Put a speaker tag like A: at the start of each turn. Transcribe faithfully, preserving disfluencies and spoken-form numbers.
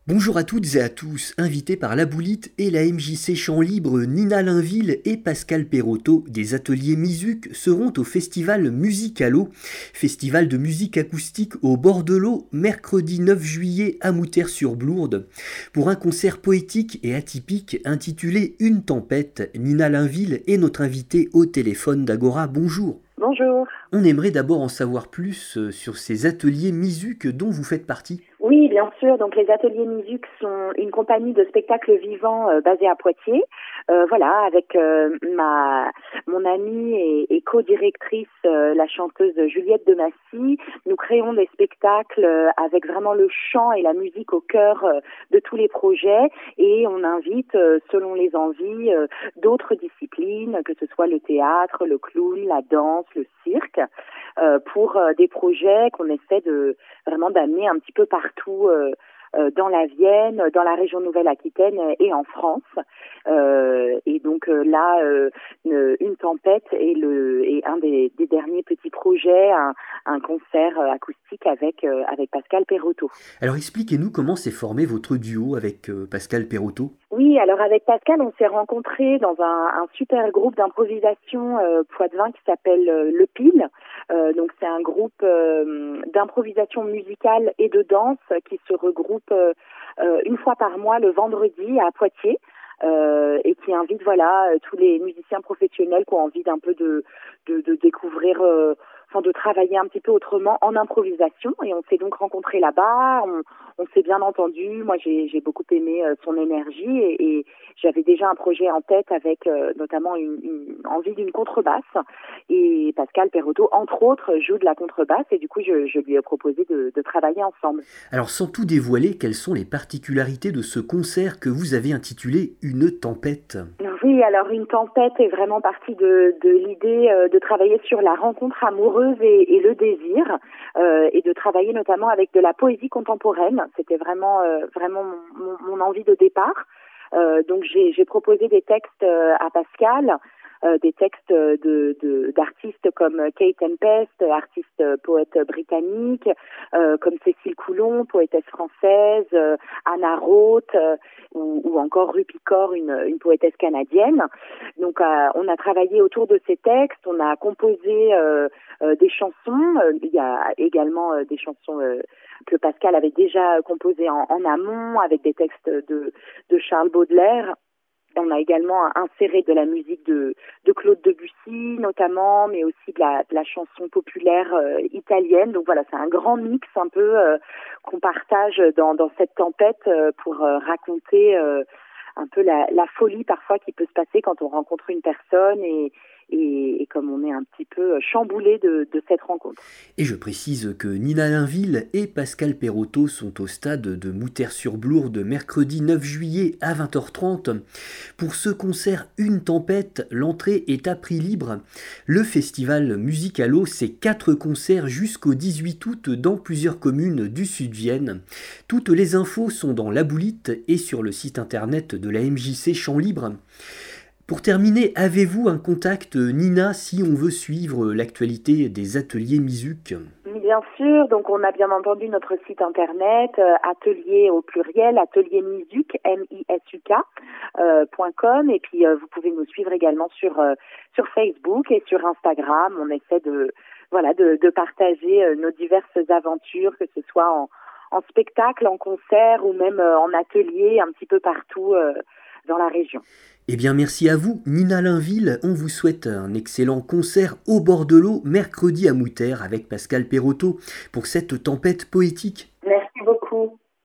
A: Bonjour à toutes et à tous, invités par La Boulite et la M J C Chant Libre, Nina Linville et Pascal Perotto des ateliers Mizuc seront au festival Musicalo, festival de musique acoustique au bord de l'eau, mercredi neuf juillet à Mouters-sur-Blourde, pour un concert poétique et atypique intitulé Une tempête. Nina Linville est notre invitée au téléphone d'Agora. Bonjour.
B: Bonjour.
A: On aimerait d'abord en savoir plus sur ces ateliers Mizuc dont vous faites partie.
B: Oui, bien sûr. Donc, les ateliers Mizuc sont une compagnie de spectacles vivants euh, basée à Poitiers. Euh, voilà, avec euh, ma mon amie et, et co-directrice, euh, la chanteuse Juliette de Massy, nous créons des spectacles euh, avec vraiment le chant et la musique au cœur euh, de tous les projets, et on invite, euh, selon les envies, euh, d'autres disciplines, que ce soit le théâtre, le clown, la danse, le cirque, euh, pour euh, des projets qu'on essaie de vraiment d'amener un petit peu partout euh, euh, dans la Vienne, dans la région Nouvelle-Aquitaine et en France. Euh, et donc euh, là, euh, une, une tempête est, le, est un des, des derniers petits projets, un, un concert acoustique avec, euh, avec Pascal Perotto.
A: Alors expliquez-nous comment s'est formé votre duo avec euh, Pascal Perotto.
B: Oui, alors avec Pascal, on s'est rencontrés dans un, un super groupe d'improvisation euh, poitevin qui s'appelle euh, Le Pile. Euh, donc c'est un groupe euh, d'improvisation musicale et de danse qui se regroupe euh, euh, une fois par mois le vendredi à Poitiers. Euh, et qui invite voilà tous les musiciens professionnels qui ont envie d'un peu de de, de découvrir, euh, enfin de travailler un petit peu autrement en improvisation. Et on s'est donc rencontrés là-bas. On, on s'est bien entendu. Moi, j'ai j'ai beaucoup aimé euh, son énergie et, et j'avais déjà un projet en tête avec euh, notamment une, une envie d'une contrebasse. Et Pascal Perotto, entre autres, joue de la contrebasse et du coup, je, je lui ai proposé de, de travailler ensemble.
A: Alors, sans tout dévoiler, quelles sont les particularités de ce concert que vous avez intitulé Une tempête ?
B: Oui, alors Une tempête est vraiment partie de, de l'idée euh, de travailler sur la rencontre amoureuse et, et le désir, euh, et de travailler notamment avec de la poésie contemporaine. C'était vraiment, euh, vraiment mon, mon envie de départ. Euh, donc j'ai, j'ai proposé des textes euh, à Pascal, euh, des textes de, de, d'artistes comme Kate Tempest, artiste euh, poète britannique, euh, comme Cécile Coulon, poétesse française, euh, Anna Roth, euh, ou, ou encore Rupi Kaur, une, une poétesse canadienne. Donc euh, on a travaillé autour de ces textes, on a composé euh, euh, des chansons. Euh, il y a également euh, des chansons euh, que Pascal avait déjà composées en, en amont, avec des textes de, de Charles Baudelaire. On a également inséré de la musique de, de Claude Debussy notamment, mais aussi de la, de la chanson populaire euh, italienne. Donc voilà, c'est un grand mix un peu euh, qu'on partage dans, dans cette tempête euh, pour euh, raconter euh, un peu la, la folie parfois qui peut se passer quand on rencontre une personne et, et, et comme on est un petit peu chamboulé de, de cette rencontre.
A: Et je précise que Nina Linville et Pascal Perotto sont au stade de Mouters-sur-Blourde mercredi neuf juillet à vingt heures trente. Pour ce concert Une tempête, l'entrée est à prix libre. Le festival Musicalo, c'est quatre concerts jusqu'au dix-huit août dans plusieurs communes du Sud-Vienne. Toutes les infos sont dans La Boulite et sur le site internet de la M J C Chant Libre. Pour terminer, avez-vous un contact, Nina, si on veut suivre l'actualité des ateliers Mizuc ?
B: Bien sûr, donc on a bien entendu notre site internet, euh, atelier au pluriel, atelier Mizuc, M I S U K, euh, point com, et puis euh, vous pouvez nous suivre également sur euh, sur Facebook et sur Instagram. On essaie de voilà de, de partager euh, nos diverses aventures, que ce soit en, en spectacle, en concert ou même euh, en atelier, un petit peu partout euh, dans la région.
A: Eh bien, merci à vous, Nina Linville. On vous souhaite un excellent concert au bord de l'eau, mercredi à Mouters avec Pascal Perotto, pour cette tempête poétique.
B: Merci beaucoup.